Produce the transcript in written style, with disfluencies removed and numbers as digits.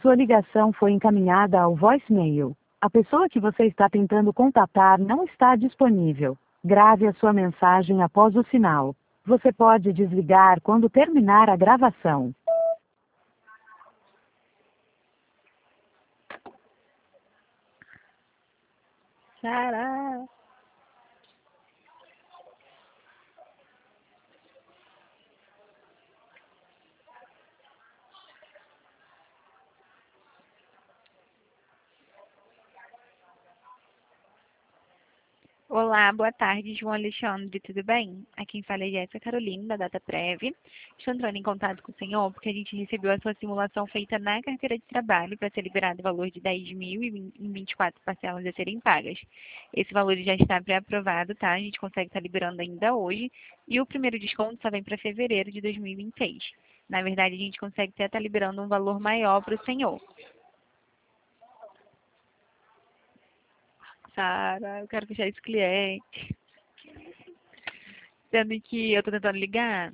Sua ligação foi encaminhada ao voicemail. A pessoa que você está tentando contatar não está disponível. Grave a sua mensagem após o sinal. Você pode desligar quando terminar a gravação. Sará. Olá, boa tarde, João Alexandre, tudo bem? Aqui quem fala é Jéssica Carolina, da DataPrev. Estou entrando em contato com o senhor porque a gente recebeu a sua simulação feita na carteira de trabalho para ser liberado o valor de 10 mil em 24 parcelas a serem pagas. Esse valor já está pré-aprovado, tá? A gente consegue estar liberando ainda hoje e o primeiro desconto só vem para fevereiro de 2026. Na verdade, a gente consegue até estar liberando um valor maior para o senhor. Sara, eu quero fechar esse cliente. Sendo que eu tô tentando ligar